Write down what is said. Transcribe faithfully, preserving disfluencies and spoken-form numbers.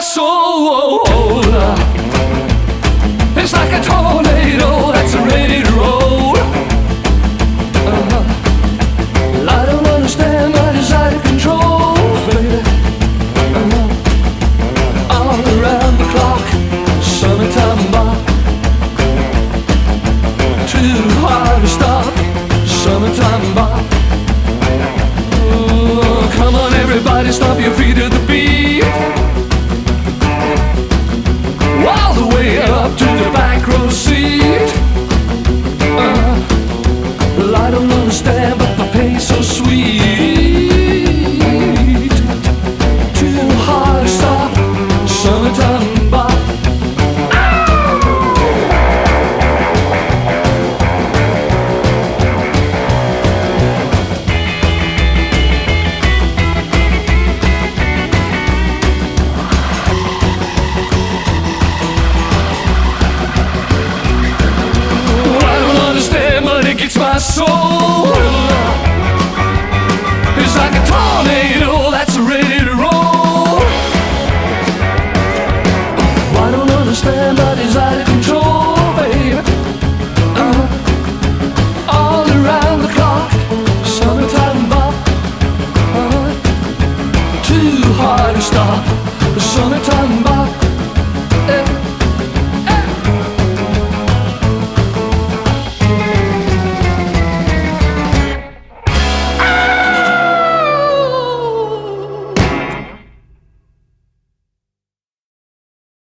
soul. It's like a tornado that's ready to roll. uh, I don't understand, but it's out of control, baby. uh, All around the clock, summertime bop. Too hard to stop, summertime bop. Oh, come on everybody, stomp your feet to the beat. All the way up to the back row seat. uh, Well, I don't understand, but the pay's so sweet. Too hard to stop, summertime bop. It's my soul.